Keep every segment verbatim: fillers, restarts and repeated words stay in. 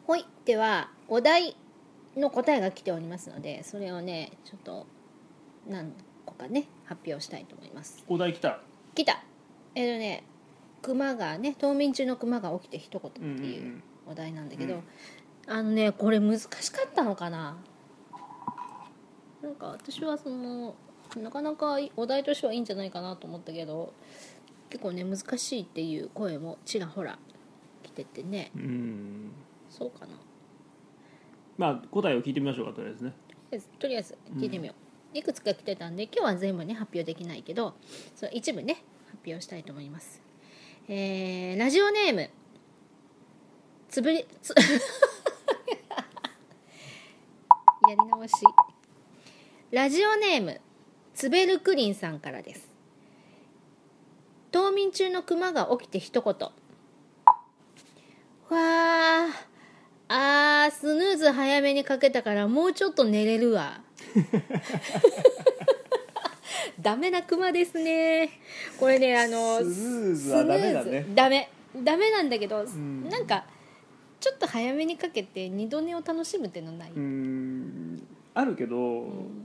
ほい、ではお題の答えが来ておりますので、それをねちょっと何個かね発表したいと思います。 お題来た。 来た。えっ、ー、とね熊がね冬眠中の熊が起きて一言っていうお題なんだけど、うんうんうん、あのねこれ難しかったのかな。なんか私はそのなかなかお題としてはいいんじゃないかなと思ったけど、結構ね難しいっていう声もちらほら来ててね。 うん、 そうかな。 まあ答えを聞いてみましょうか。とりあえずねとりあえず聞いてみよう、うん、いくつか来てたんで今日は全部ね発表できないけど、その一部ね発表したいと思います。えー、ラジオネームつぶりつやり直し。ラジオネームつべるくりんさんからです。冬眠中のクマが起きて一言、わーあースヌーズ早めにかけたからもうちょっと寝れるわダメなクマですねこれね。あのスヌーズはダメだね。 ダメダメなんだけど、 うん、 なんかちょっと早めにかけて二度寝を楽しむっていうのない？ うーんあるけど、うん、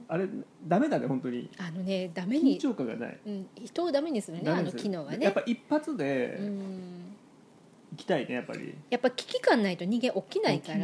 あれダメだね本当に。 あのねダメに緊張感がない、 うん、人をダメにするね、あの機能はね。 やっぱ一発でうん行きたいねやっぱり。 やっぱ危機感ないと人間起きないから、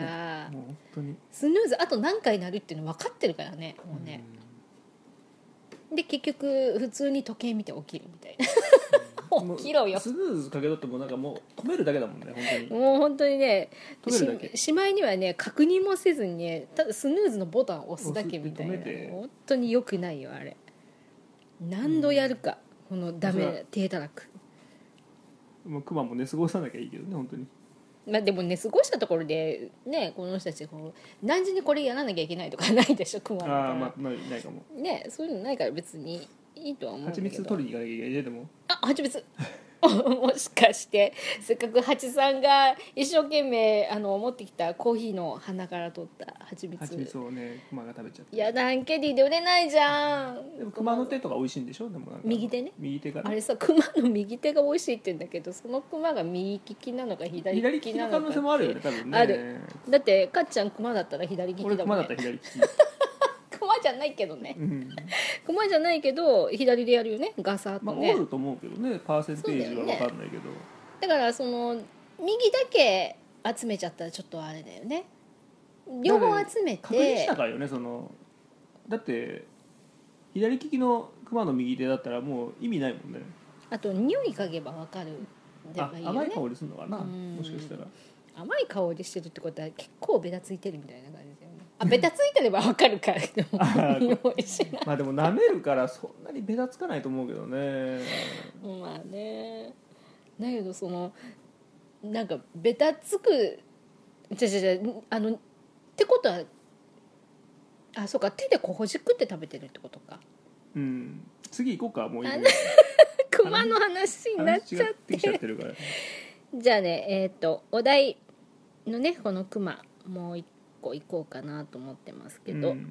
もう本当にスヌーズあと何回なるっていうの分かってるからねもうね、うん、で結局普通に時計見て起きるみたいな起きろよ。 スヌーズかけとってもなんかもう止めるだけだもんね本当に。 もう本当にね止めるだけ。 しまいにはね確認もせずにねただスヌーズのボタンを押すだけみたいな。本当に良くないよあれ。何度やるか、うん、このダメ低たらく。 もうクマも寝過ごさなきゃいいけどね本当に。 まあ、でも寝過ごしたところでねこの人たちこう何時にこれやらなきゃいけないとかないでしょクマだから。 ああまあないかもね。そういうのないから別にいいとは思うんだけど。 蜂蜜取りに行かなきゃいけないでも。 あ蜂蜜もしかしてせっかくハチさんが一生懸命あの持ってきたコーヒーの花から取った蜂蜜蜂蜜をねクマが食べちゃって。 やだんけりで売れないじゃん。 でもクマの手とか美味しいんでしょ。でもなんか右手ね。 右手から、 あれさクマの右手が美味しいって言うんだけど、そのクマが右利きなのか左利きなのか左利きの可能性もあるよね多分ね。 ある。だってかっちゃんクマだったら左利きだもんね。 俺クマだったら左利きクマじゃないけどね、 うん、 クマじゃないけど左でやるよねガサッとね。 まあ、おると思うけどねパーセンテージは分かんないけど だ,、 ね、だからその右だけ集めちゃったらちょっとあれだよね。両方集めて確認したからよねその。だって左利きのクマの右手だったらもう意味ないもんね。 あと匂い嗅げば分かるでばいいよね。 甘い香りするのかなもしかしたら。 甘い香りしてるってことは結構ベタついてるみたいな感じだよね。あベタついてれば分かるからでも匂いしない。 まあでも舐めるからそんなにベタつかないと思うけどね。 まあね。だけどそのなんかベタつくじゃじゃじゃあのってことはあそうか手でこうほじくって食べてるってことか。 うん次行こうかもういいね。 クマの話になっちゃって。 きちゃってるからじゃあねえっ、ー、とお題のねこのクマもう一個行こうかなと思ってますけど、うん、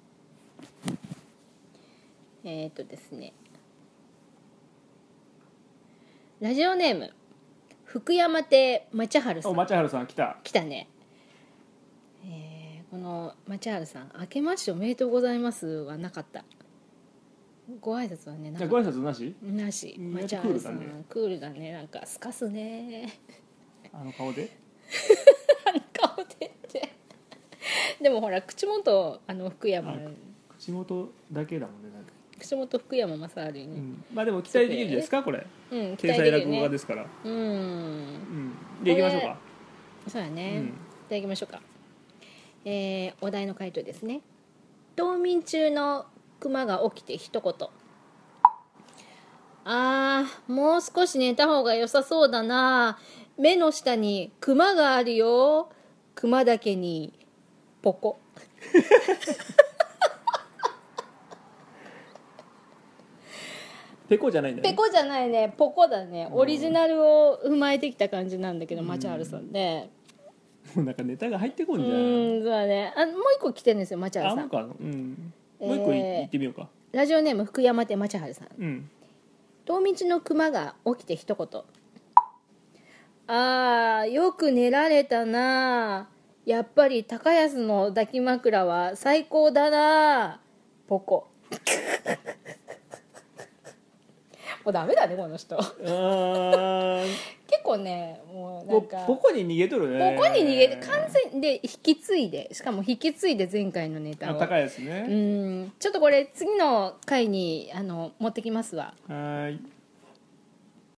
えっ、ー、とですねラジオネーム福山亭町春さん。 町春さん来た来たね。えー、この町春さん明けましておめでとうございますはなかった。ご挨拶はねなかった。 ご挨拶なしなし。町春さんクールだね。なんかすかすねあの顔であの顔でってでもほら口元あの福山口元だけだもんね。なんか口元福山雅治に、うん、 まあでも期待できるんじゃないですかこれ、 うん、 天才落語家ですから。 うん、うん、 で行きましょうか。 そうだね、うん、で行きましょうか。えー、お題の回答ですね。冬眠中のクマが起きて一言、あーもう少し寝た方が良さそうだな、目の下にクマがあるよ、クマだけにポコペコじゃないんだね。 ペコじゃないね、ポコだね。オリジナルを踏まえてきた感じなんだけど、町春さんね。 もうなんかネタが入ってこんじゃん。 うん、そうだね。あ、もう一個来てるんですよ、町春さん。 あ、もうか、うん。もう一個言ってみようか。 ラジオネーム福山亭町春さん。 うん。 冬眠のクマが起きて一言。あー、よく寝られたな。 やっぱり高安の抱き枕は最高だなポコもうダメだねこの人あー結構ねもうなんかポコに逃げとるね。 ポコに逃げて完全で引き継いでしかも引き継いで前回のネタを高いですね。 うんちょっとこれ次の回にあの持ってきますわ。 はい。